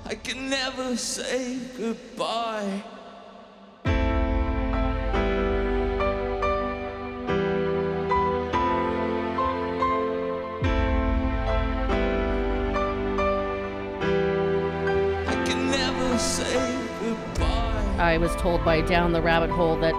I can never say goodbye. I can never say goodbye. I was told by Down the Rabbit Hole that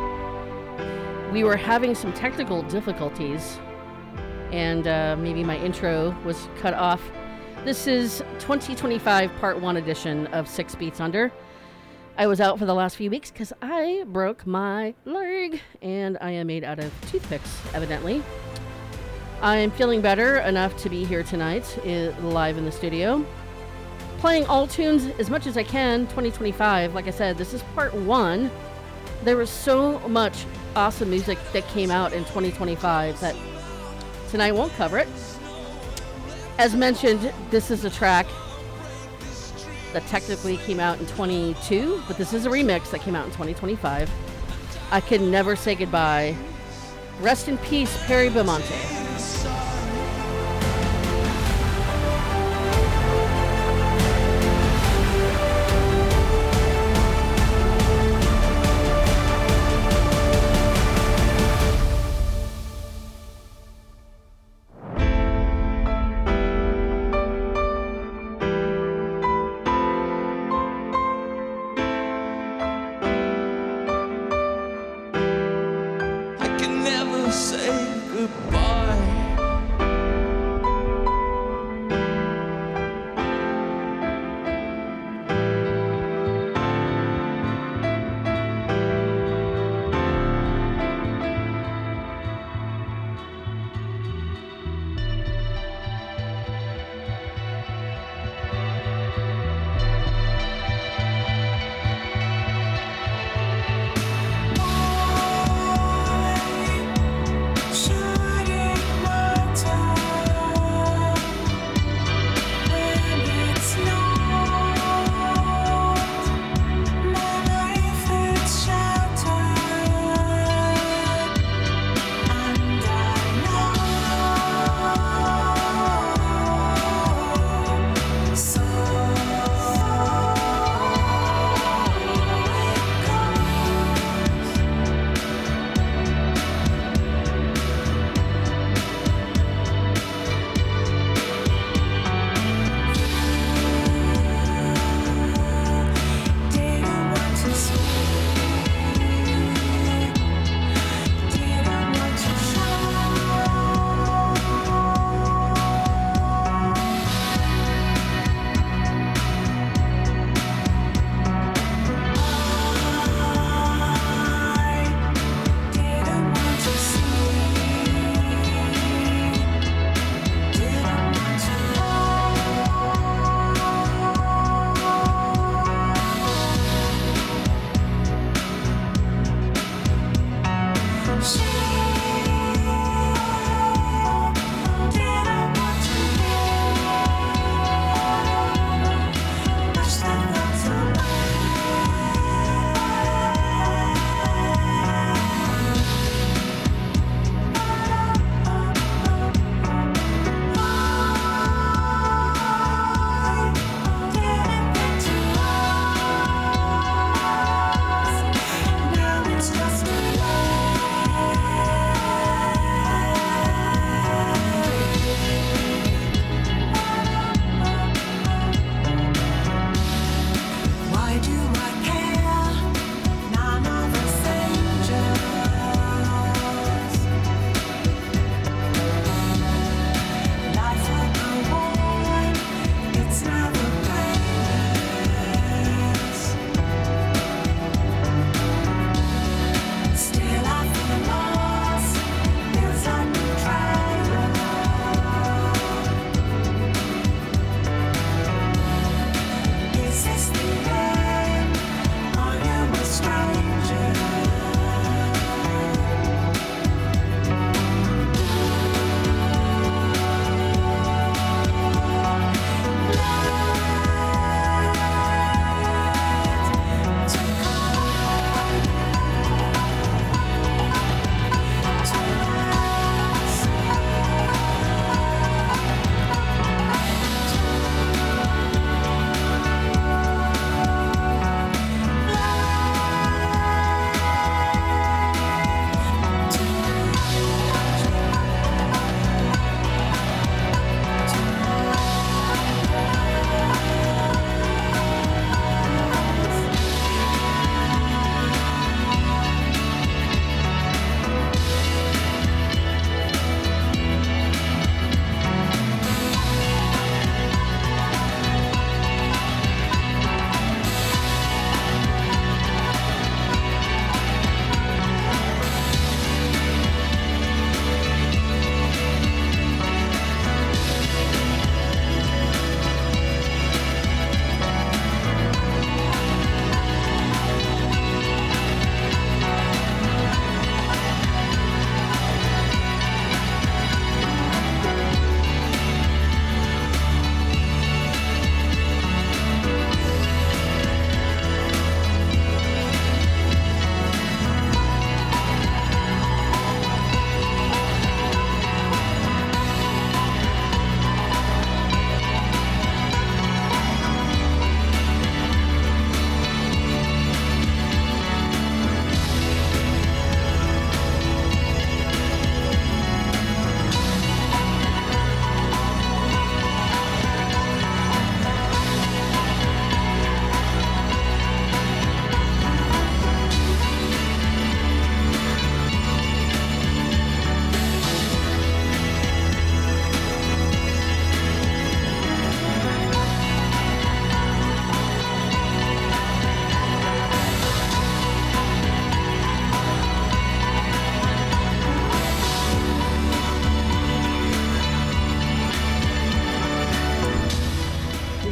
we were having some technical difficulties, and maybe my intro was cut off. This is 2025 Part 1 edition of 6 Beats Under. I was out for the last few weeks because I broke my leg, and I am made out of toothpicks, evidently. I am feeling better enough to be here tonight, live in the studio. Playing all tunes as much as I can, 2025. Like I said, this is Part 1. There was so much awesome music that came out in 2025 that tonight won't cover it. As mentioned, this is a track that technically came out in 22, but this is a remix that came out in 2025. I Can Never Say Goodbye. Rest in peace, Perry Beaumonte. Should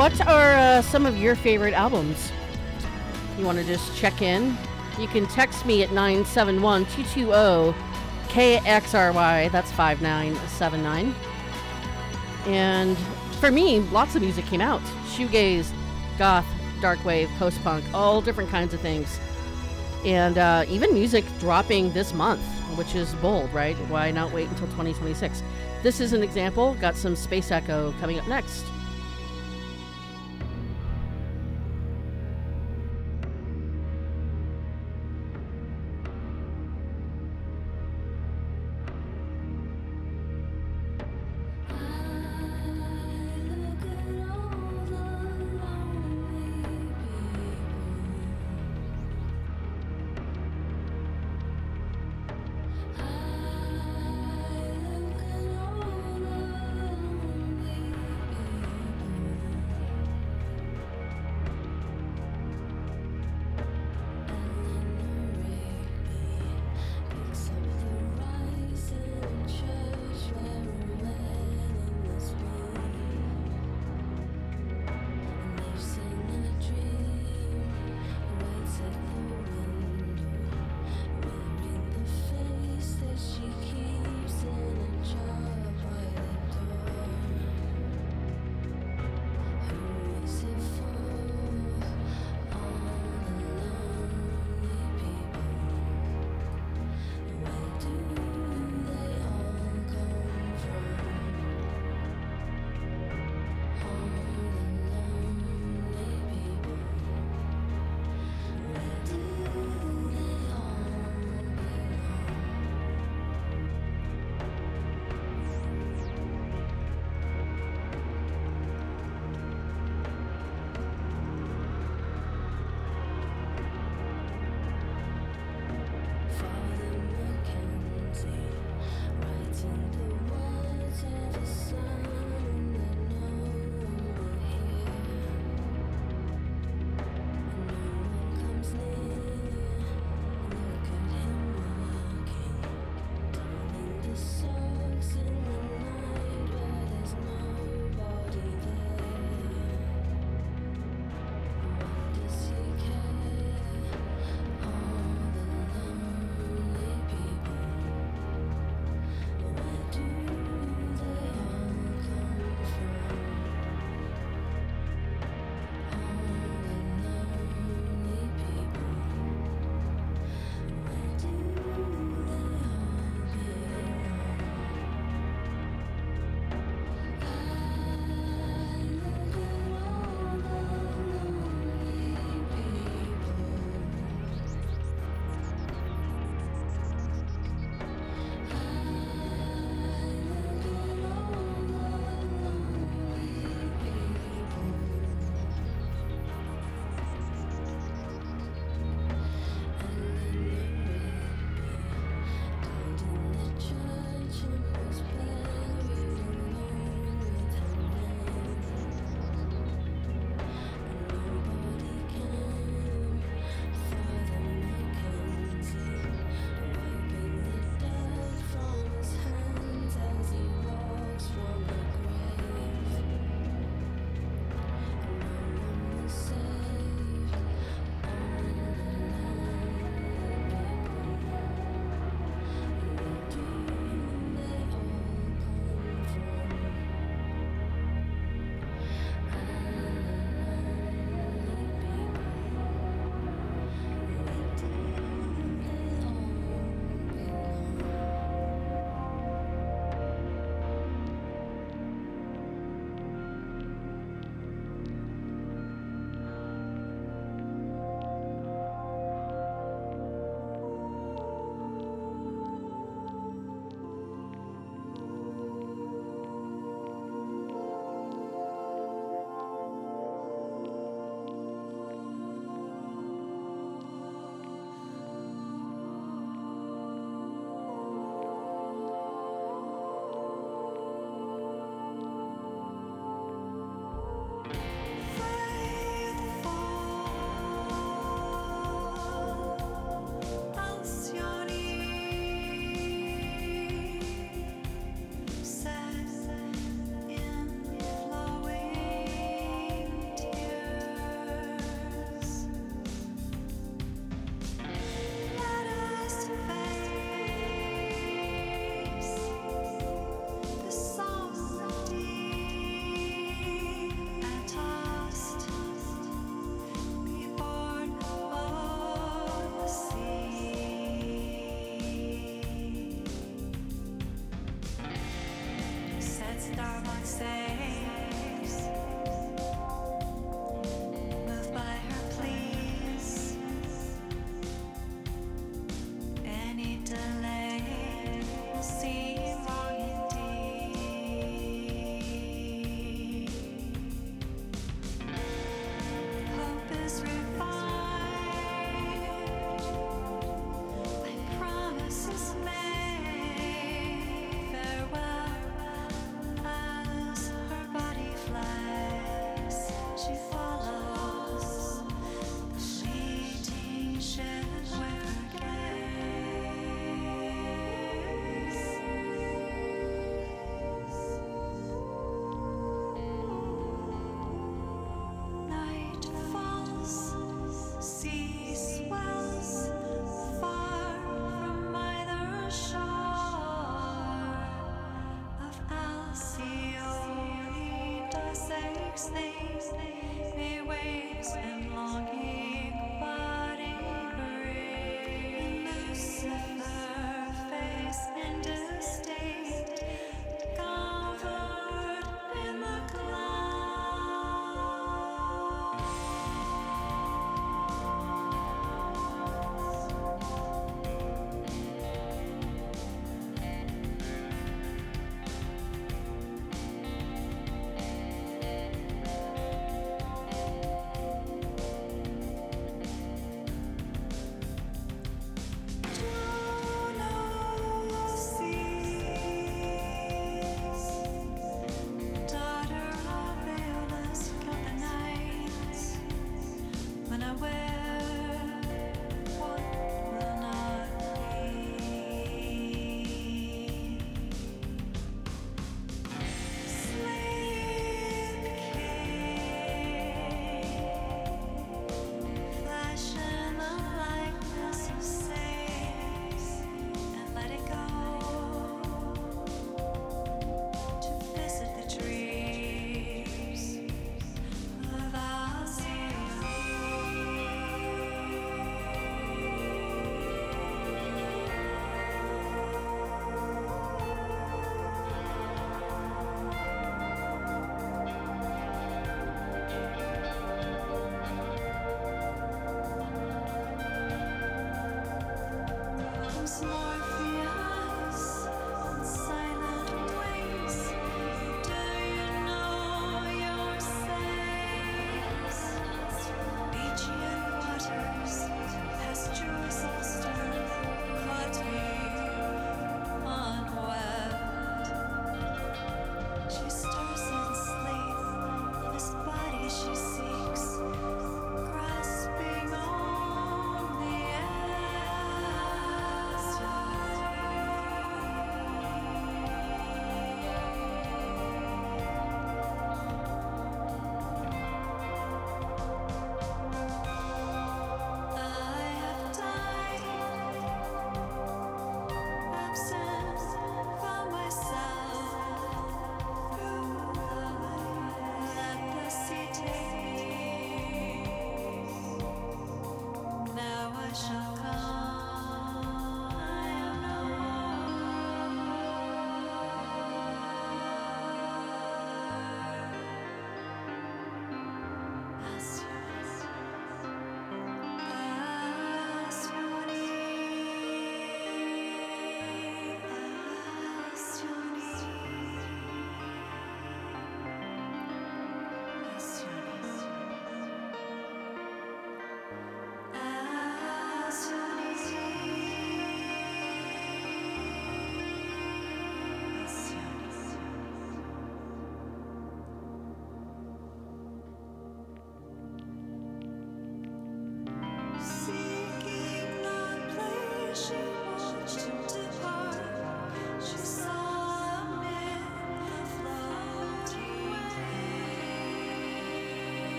What are some of your favorite albums? You want to just check in? You can text me at 971-220-KXRY. That's 5979. And for me, lots of music came out. Shoegaze, goth, darkwave, post-punk, all different kinds of things. And even music dropping this month, which is bold, right? Why not wait until 2026? This is an example. Got some Space Echo coming up next.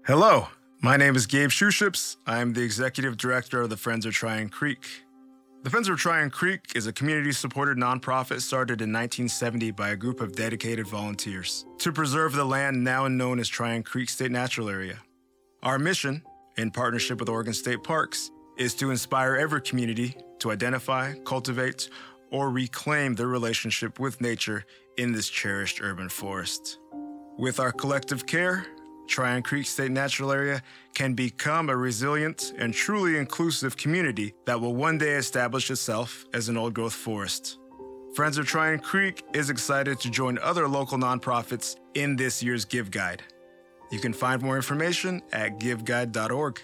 Hello, my name is Gabe Shoeships. I am the executive director of the Friends of Tryon Creek. The Friends of Tryon Creek is a community-supported nonprofit started in 1970 by a group of dedicated volunteers to preserve the land now known as Tryon Creek State Natural Area. Our mission, in partnership with Oregon State Parks, is to inspire every community to identify, cultivate, or reclaim their relationship with nature in this cherished urban forest. With our collective care, Tryon Creek State Natural Area can become a resilient and truly inclusive community that will one day establish itself as an old-growth forest. Friends of Tryon Creek is excited to join other local nonprofits in this year's Give Guide. You can find more information at giveguide.org.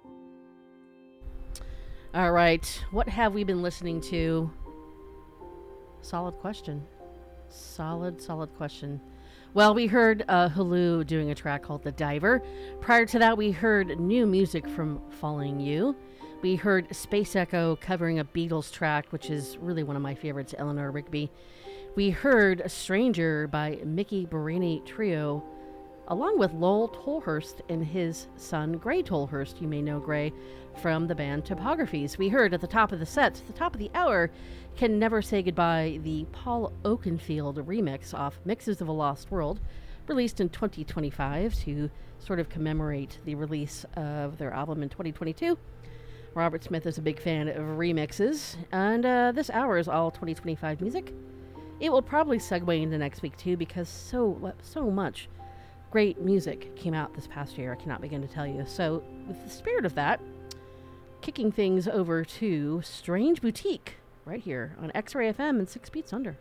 All right, what have we been listening to? Solid question. Solid question. Well, we heard Hulu doing a track called The Diver. Prior to that, we heard new music from Following You. We heard Space Echo covering a Beatles track, which is really one of my favorites, Eleanor Rigby. We heard A Stranger by Mickey Barini Trio, along with Lowell Tolhurst and his son, Gray Tolhurst. You may know Gray from the band Topographies. We heard at the top of the set, at the top of the hour, Can Never Say Goodbye, the Paul Oakenfield remix off Mixes of a Lost World, released in 2025 to sort of commemorate the release of their album in 2022. Robert Smith is a big fan of remixes, and this hour is all 2025 music. It will probably segue into next week too, because so much great music came out this past year. I cannot begin to tell you. So with the spirit of that, kicking things over to Strange Boutique right here on X-Ray FM and 6 Beats Under.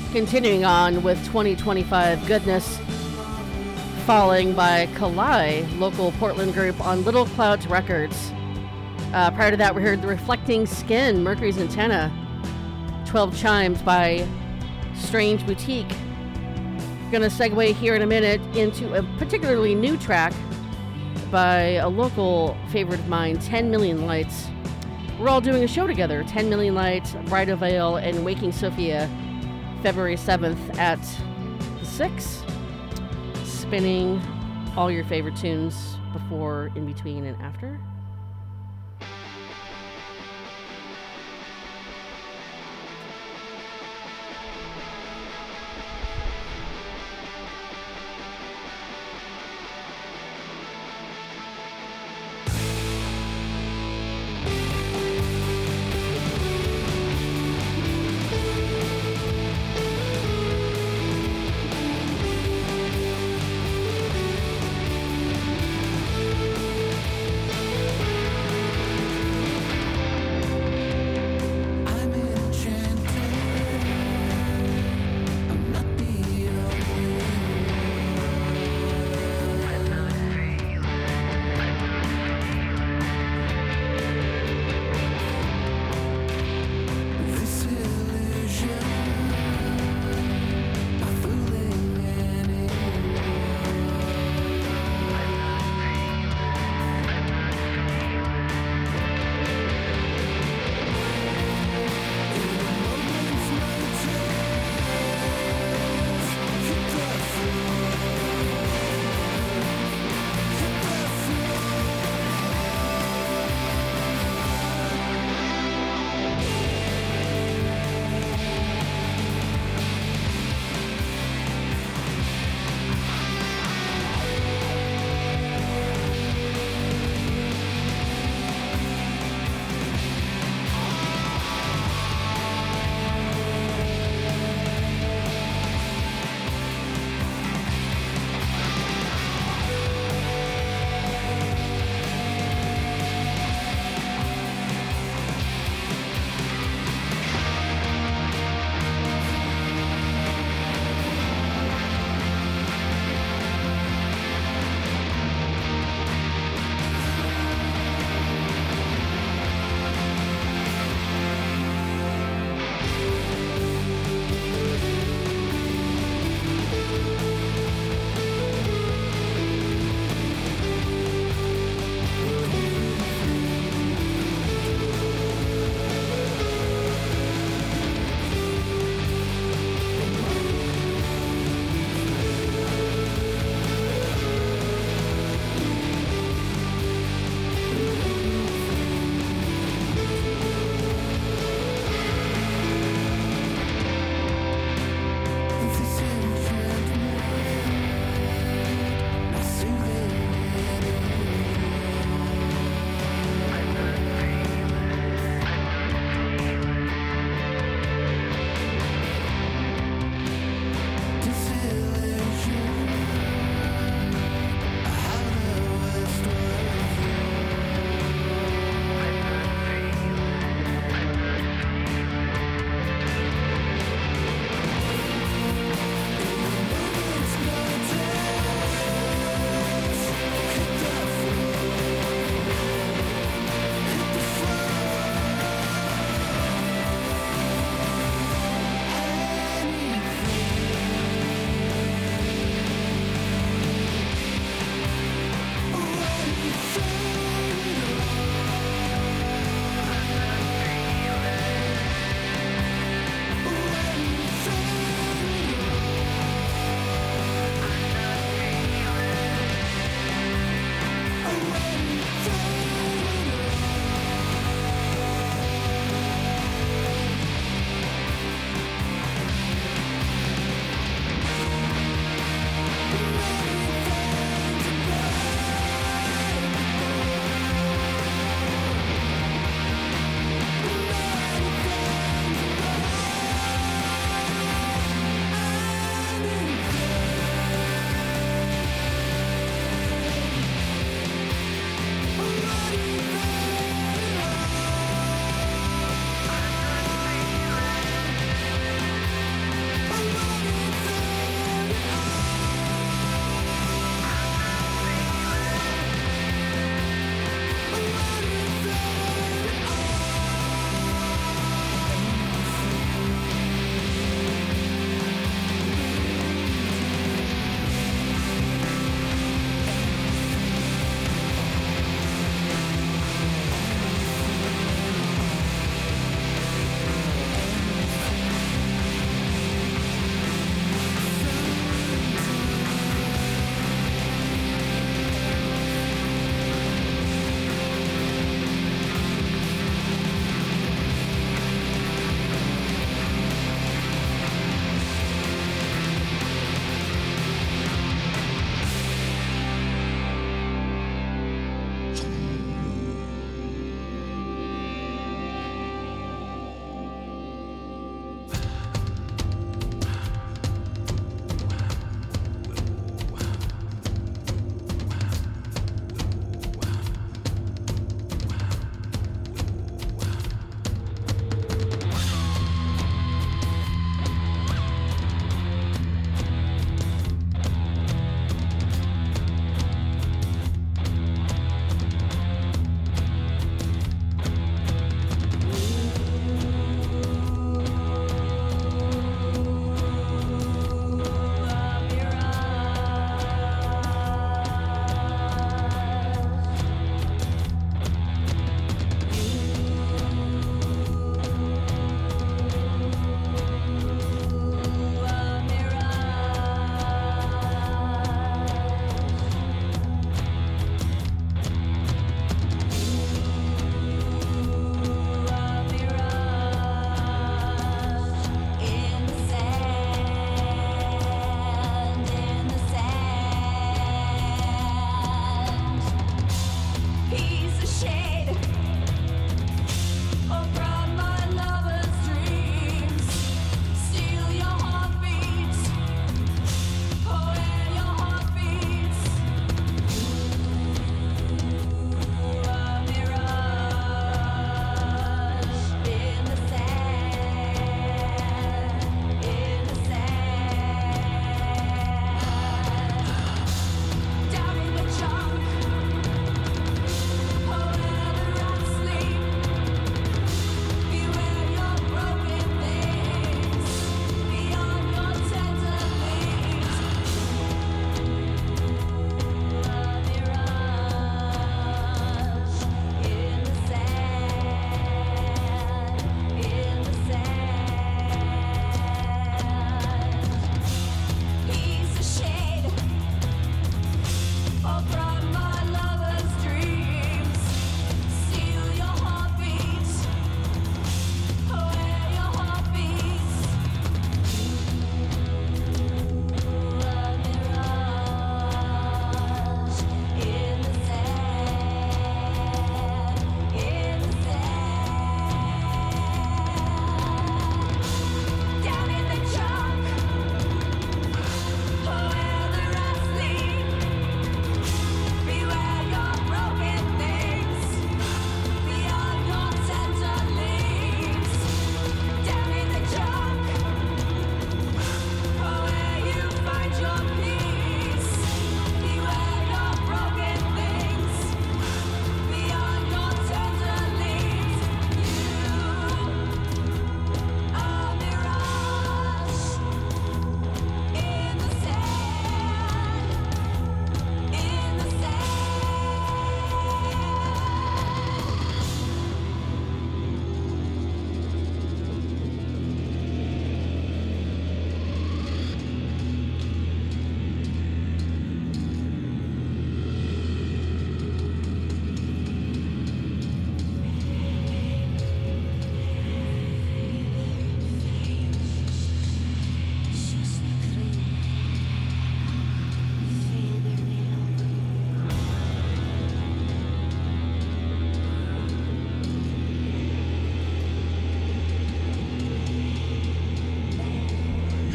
Continuing on with 2025 goodness, Falling by Kalai, local Portland group on Little Clouds Records. Prior to that, we heard The Reflecting Skin, Mercury's Antenna. 12 Chimes by Strange Boutique. Gonna segue here in a minute into a particularly new track by a local favorite of mine, 10 Million Lights. We're all doing a show together, 10 Million Lights, Bright of Vale, and Waking Sophia, February 7th at 6. Spinning all your favorite tunes before, in between, and after.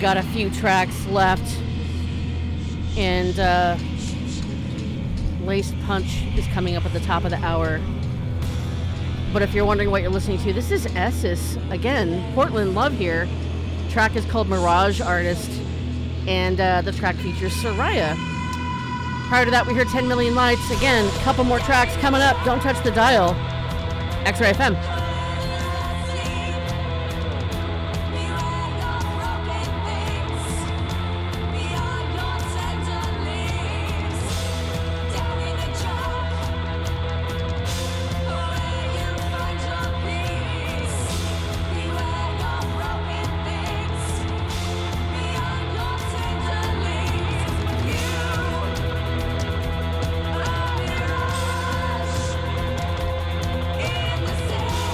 got a few tracks left, and Laced Punch is coming up at the top of the hour. But if you're wondering what you're listening to, this is Essis. Again, Portland Love here. Track is called Mirage Artist, and the track features Soraya. Prior to that, we heard 10 Million Lights. Again, a couple more tracks coming up. Don't touch the dial. X-Ray FM. In the sand.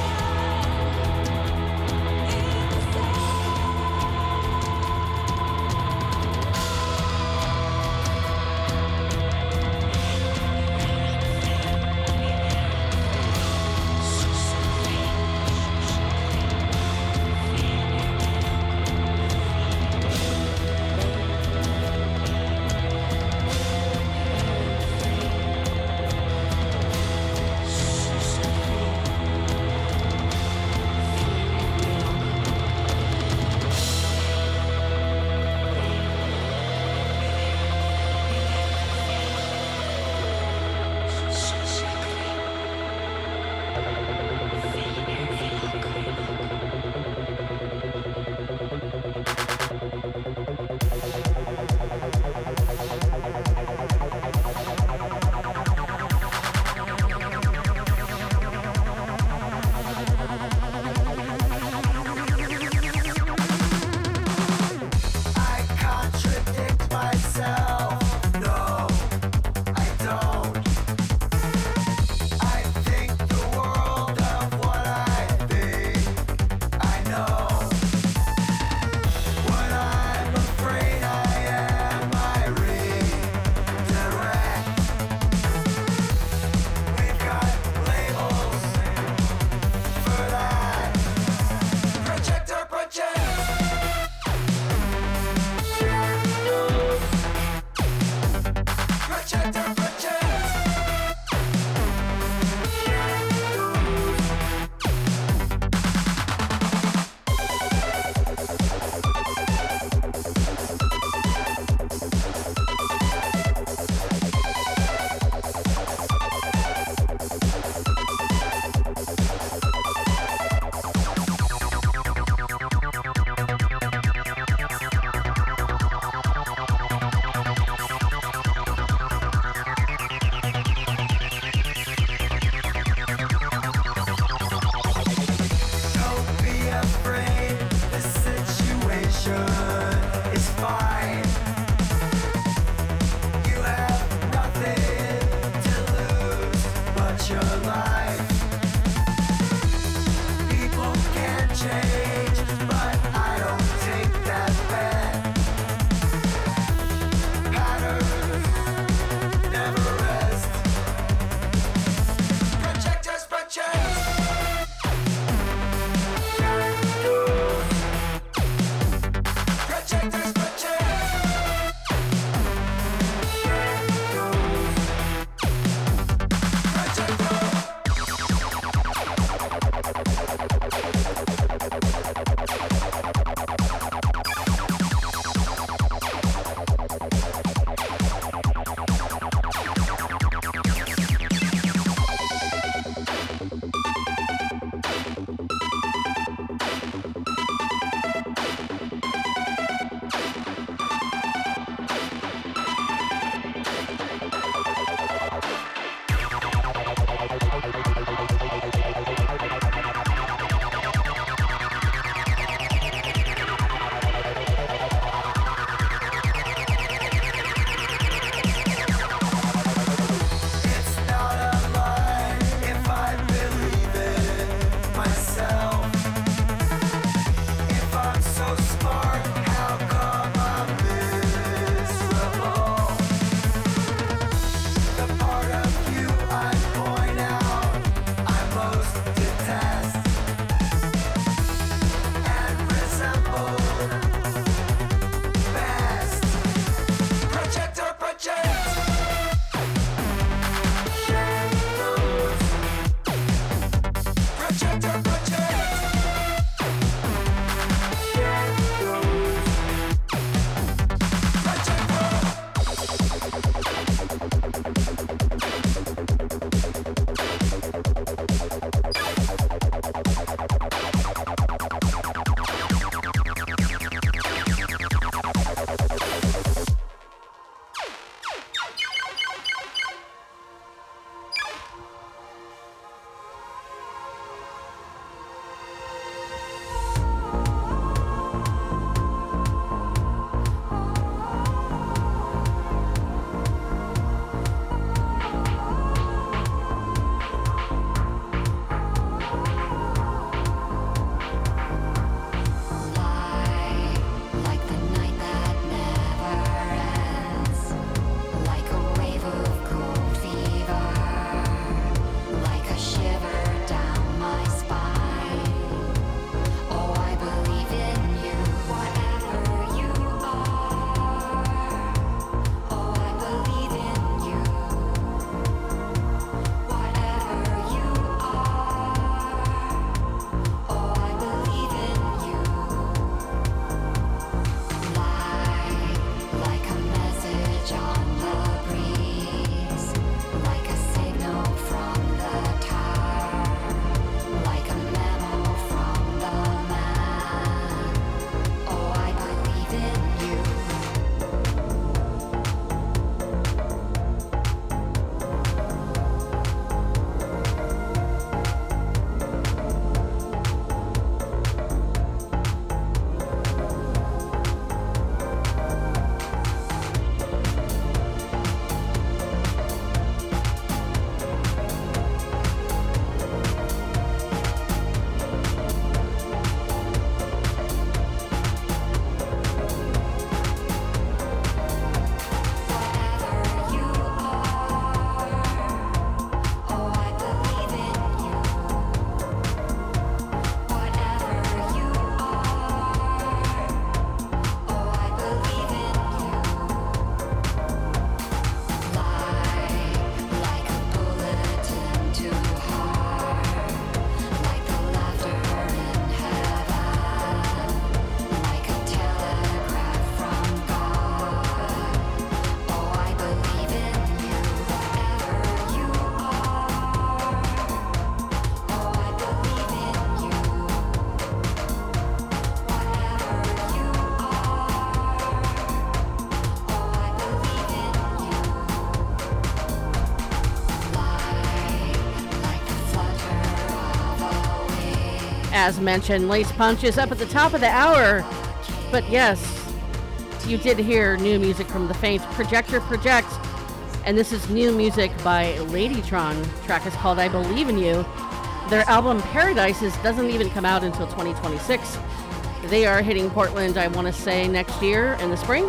As mentioned, Lace Punch is up at the top of the hour. But yes, you did hear new music from the famed Projector Project. And this is new music by Ladytron. The track is called I Believe in You. Their album Paradises doesn't even come out until 2026. They are hitting Portland, I want to say, next year in the spring.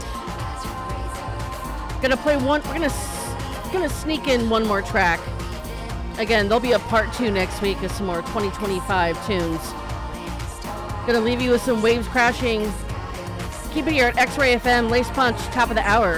Gonna play one, we're gonna sneak in one more track. Again, there'll be a part 2 next week of some more 2025 tunes. Gonna leave you with some waves crashing. Keep it here at X-Ray FM, Lace Punch, top of the hour.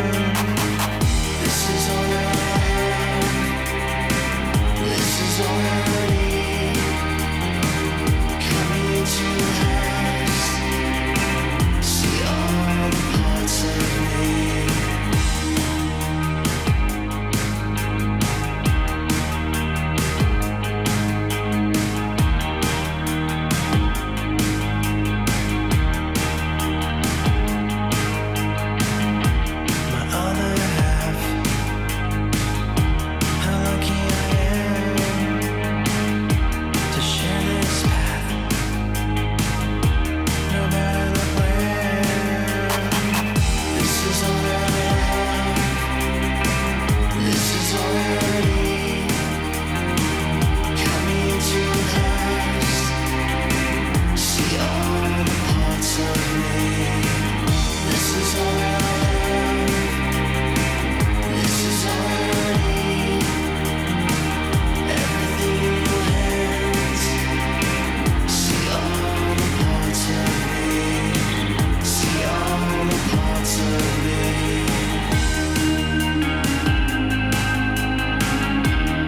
This is all